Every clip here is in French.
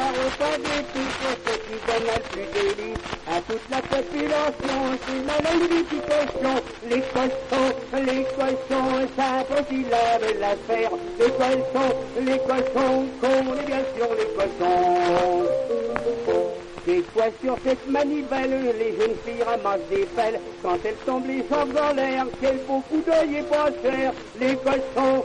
au point des tout pour ce qui donne le plus d'élite à toute la population. C'est la légification, les cochons, simple syllabe l'affaire. Les cochons, qu'on est bien sûr les cochons. Des fois sur cette manivelle, les jeunes filles ramassent des pelles. Quand elles tombent les jambes dans l'air, quel beau coup d'œil et pas cher. Les cochons,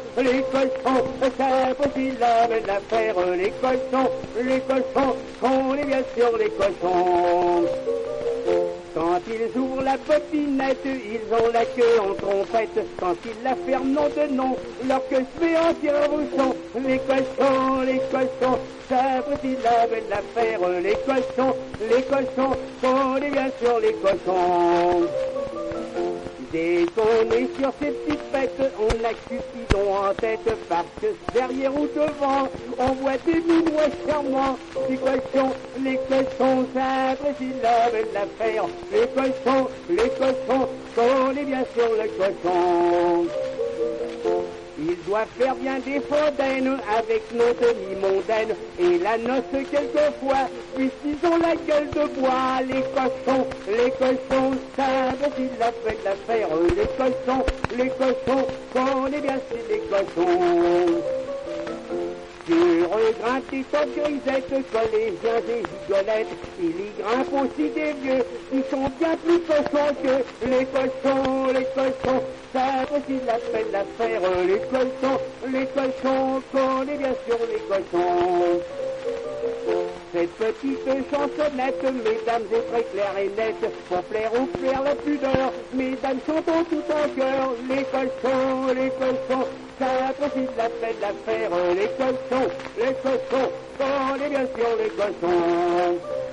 simple syllabe l'affaire. Les cochons, qu'on est bien sûr les cochons. Quand ils ouvrent la popinette, ils ont la queue en trompette. Quand ils la ferment, nom de nom, leur queue se fait en tire-bouchon. Les cochons, simple syllabe l'affaire. Les cochons, qu'on est bien sûr les cochons. Dès qu'on est sur ces petites fêtes, on a Cupidon en tête, parce que derrière ou devant, on voit des minois charmants. Les cochons, simple syllabe l'affaire. Les cochons, qu'on est bien sûr les cochons. Ils doivent faire bien des fondaines avec nos demi mondaines et la noce quelquefois, puisqu'ils ont la gueule de bois. Les cochons, simple syllabe l'affaire. Les cochons, qu'on est bien sûr les cochons. Sur grimpent des tas de grisettes, collégiens et gigolettes. Il y grimpe aussi des vieux qui sont bien plus cochons que les cochons, simple syllabe l'affaire. Les cochons, qu'on est bien sûr les cochons. Cette petite chansonnette, mesdames, est très claire et nette, pour plaire ou faire la pudeur, mesdames chantons tout en cœur. Les cochons, simple syllabe l'affaire. Les cochons, qu'on est bien sûr les cochons.